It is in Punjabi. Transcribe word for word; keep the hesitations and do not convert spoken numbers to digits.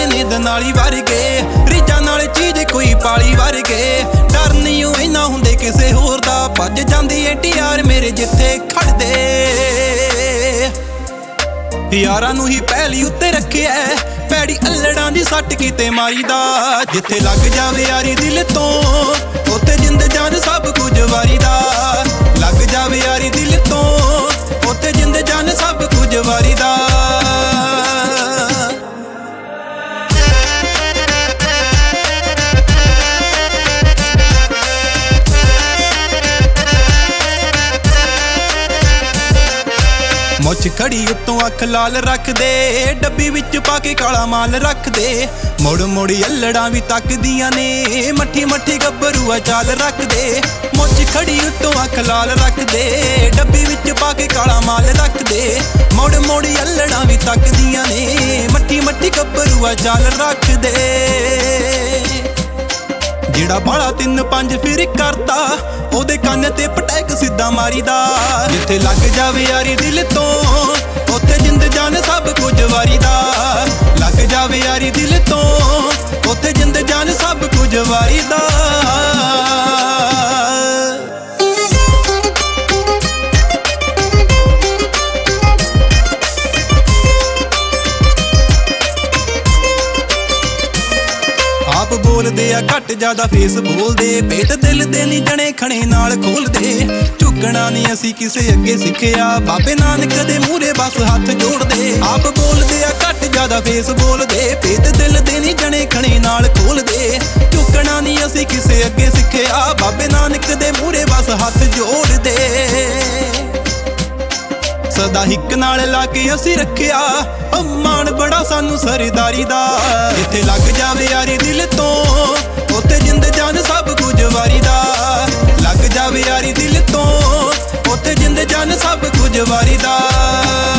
ਜਾਂਦੇ ਨੇ ਦਨਾਲੀ ਵਰਗੇ, ਰੀਝਾਂ ਨਾਲ ਚੀਜ਼ ਕੋਈ ਪਾਲੀ ਵਰਗੇ। ਡਰ ਨਹੀਂ ਉਹ ਇੰਨਾ ਹੁੰਦੇ ਕਿਸੇ ਹੋਰ ਦਾ, ਭੱਜ ਜਾਂਦੀ ਐ ਟੀ ਆਰ ਮੇਰੇ ਜਿੱਥੇ ਖੜਦੇ। ਯਾਰਾਂ ਨੂੰ ਹੀ ਪਹਿਲੀ ਉੱਤੇ ਰੱਖਿਆ, ਪੈੜੀ ਅਲੜਾਂ ਦੀ ਸੱਟ ਕਿਤੇ ਮਾਰੀਦਾ। ਜਿੱਥੇ ਲੱਗ ਜਾਵੇ ਯਾਰੀ ਦਿਲ ਤੋਂ, ਉੱਥੇ ਜਿੰਦ ਜਾਨ ਸਭ ਕੁਝ ਵਾਰੀਦਾ। ਲੱਗ ਜਾਵੇ ਯਾਰੀ ਦਿਲ ਤੋਂ, ਉੱਥੇ ਜਿੰਦ ਜਾਨ ਸਭ ਕੁਝ ਵਾਰੀਦਾ। ਮੁੱਛ ਖੜੀ ਉੱਤੋਂ ਅੱਖ ਲਾਲ ਰੱਖਦੇ, ਡੱਬੀ ਵਿੱਚ ਪਾ ਕੇ ਕਾਲਾ ਮਾਲ ਰੱਖਦੇ। ਮੁੜ ਮੁੜ ਅਲੜਾਂ ਵੀ ਤੱਕਦੀਆਂ ਨੇ, ਮੱਠੀ ਮੱਠੀ ਗੱਭਰੂਆ ਚਾਲ ਰੱਖਦੇ। ਮੁੱਛ ਖੜੀ ਉੱਤੋਂ ਅੱਖ ਲਾਲ ਰੱਖਦੇ, ਡੱਬੀ ਵਿੱਚ ਪਾ ਕੇ ਕਾਲਾ ਮਾਲ ਰੱਖਦੇ। ਮੁੜ ਮੁੜ ਅਲੜਾਂ ਵੀ ਤੱਕਦੀਆਂ ਨੇ, ਮੱਠੀ ਮੱਠੀ ਗੱਭਰੂਆ ਚਾਲ ਰੱਖਦੇ। ਜਿਹੜਾ ਬਾਲਾ ਤਿੰਨ ਪੰਜ ਫਿਰ ਕਰਦਾ, ਉਹਦੇ ਕੰਨ ਤੇ ਪਟੈਕ ਸਿੱਧਾ ਮਾਰੀਦਾ। ਜਿੱਥੇ ਲੱਗ ਜਾਵੇ ਯਾਰੀ ਦਿਲ ਤੋਂ, ਉੱਥੇ ਜਿੰਦ ਜਾਨ ਸਭ ਕੁਝ ਵਾਰੀਦਾ। ਲੱਗ ਜਾਵੇ ਯਾਰੀ ਦਿਲ ਤੋਂ, ਉੱਥੇ ਜਿੰਦ ਜਾਨ ਸਭ ਕੁਝ ਵਾਰੀਦਾ। ਆਪ ਬੋਲਦੇ ਆ ਘੱਟ ਜ਼ਿਆਦਾ ਫੇਸ ਬੋਲਦੇ, ਪੇਟ ਦਿਲ ਦੇ ਨੀ ਜਣੇ ਖਣੇ ਨਾਲ ਖੋਲਦੇ। ਝੁਕਣਾ ਨੀ ਅਸੀਂ ਕਿਸੇ ਅੱਗੇ ਸਿੱਖਿਆ, ਬਾਬੇ ਨਾਨਕ ਦੇ ਮੂਹਰੇ ਬਸ ਹੱਥ ਜੋੜਦੇ। ਆਪ ਬੋਲਦੇ ਆ ਘੱਟ ਜ਼ਿਆਦਾ ਫੇਸ ਬੋਲਦੇ, ਪੇਟ ਦਿਲ ਦੇ ਨੀ ਜਣੇ ਖਣੇ ਨਾਲ ਖੋਲਦੇ। ਝੁਕਣਾ ਨੀ ਅਸੀਂ ਕਿਸੇ ਅੱਗੇ ਸਿੱਖਿਆ, ਬਾਬੇ ਨਾਨਕ ਦੇ ਮੂਹਰੇ ਬਸ ਹੱਥ ਜੋੜਦੇ। ਸਦਾ ਹਿੱਕ ਨਾਲ ਲਾ ਕੇ ਅਸੀਂ ਰੱਖਿਆ, ਮਾਣ ਬੜਾ ਸਾਨੂੰ ਸਰਦਾਰੀ ਦਾ। ਜਿੱਥੇ ਲੱਗ ਜਾਵੇ ਯਾਰੀ ਦਿਲ ਤੋਂ, ਉੱਥੇ ਜਿੰਦ ਜਾਨ ਸਭ ਕੁਝ ਵਾਰੀਦਾ। ਲੱਗ ਜਾਵੇ ਯਾਰੀ ਦਿਲ ਤੋਂ, ਉੱਥੇ ਜਿੰਦ ਜਾਨ ਸਭ ਕੁਝ ਵਾਰੀਦਾ।